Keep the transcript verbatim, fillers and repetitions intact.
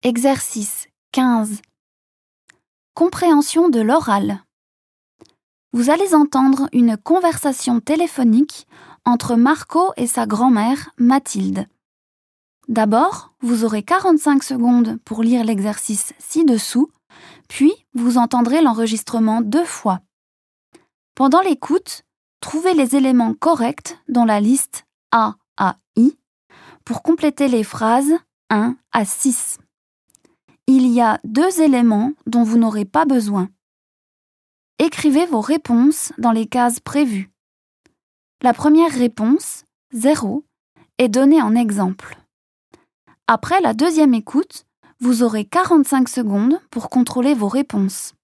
Exercice quinze. Compréhension de l'oral. Vous allez entendre une conversation téléphonique entre Marco et sa grand-mère, Mathilde. D'abord, vous aurez quarante-cinq secondes pour lire l'exercice ci-dessous, puis vous entendrez l'enregistrement deux fois. Pendant l'écoute, trouvez les éléments corrects dans la liste A à I pour compléter les phrases un à six. Il y a deux éléments dont vous n'aurez pas besoin. Écrivez vos réponses dans les cases prévues. La première réponse, zéro, est donnée en exemple. Après la deuxième écoute, vous aurez quarante-cinq secondes pour contrôler vos réponses.